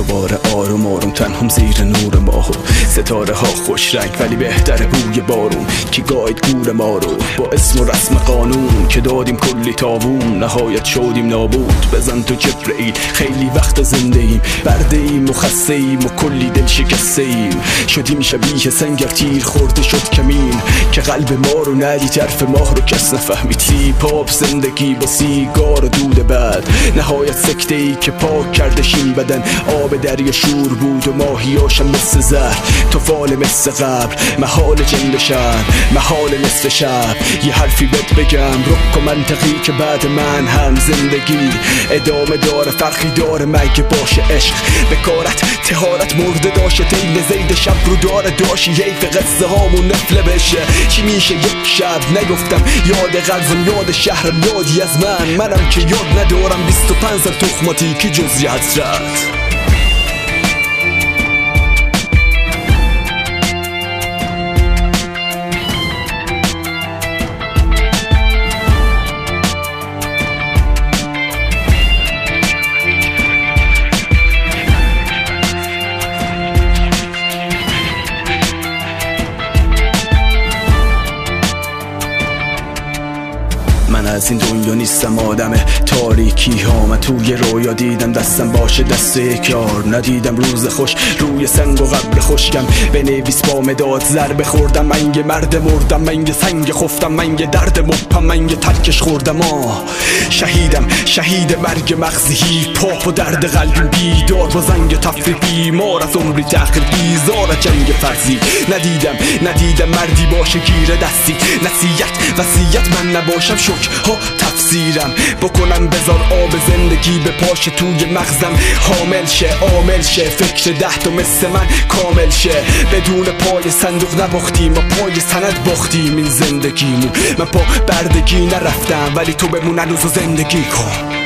دوباره آروم آروم تنهم زیر نور ماهو، ستاره ها خوش رنگ ولی بهتره بوی بارون که گاید گور ما رو با اسم و رسم قانون که دادیم کلی تابون نهایت شدیم نابود. بزن تو جبرئیل خیلی وقت زنده ایم، برده ایم و خسته ایم و کلی دل شکسته ایم، شدیم شبیه سنگر تیر خورده شد کمین که قلب ما رو ندید طرف ماه رو کس نفهمید. سیپاپ زندگی با سیگار و دود بد، نهایت سکته ای که پاک کردشیم بدن. آب دریا شور بود و ماهیاشم مثل زهر، توفال مثل قبر، محال جن بشن، محال نصف شب. یه حرفی بهت بگم رک و منطقی که بعد من هم زندگی ادامه داره، فرقی داره مگه باشه عشق بکارت تهارت مرده داشته تیل زید شب رو داره داشی حیف قصه هامون نفله بشه. چی میشه یک شب نگفتم یاد قلبم یاد شهرم یادی از منم که یاد ندارم 25 سال تخماتی که جزی حسرت. من از این دنیا نیستم آدم تاریکی ها، من توی رویا دیدم دستم باشه دست یکار، ندیدم روز خوش روی سنگ و قبر خشکم بنویس با مداد ضربه خوردم. من یه مرد مردم، من یه سنگ خفتم، من یه درد مبهم، من یه ترکش خوردم. شهیدم شهید مرگ مغزی هیپ و درد قلبیم بیدار با زنگ تفریح بیمار از عمری تأخیر بیزار جنگ فرضی. ندیدم مردی باشه گیره دستی، نصیحت وصیت من نباشم شک ها تفسیرم بکنم بذار آب زندگی به پاشه توی مغزم حامل شه عامل شه فکر 10 تا مثل من کامل شه. بدون پای صندوق نباختیم و پای سند باختیم این زندگیمون. من پا بردگی نرفتم ولی تو بمون هنوز زندگی کن.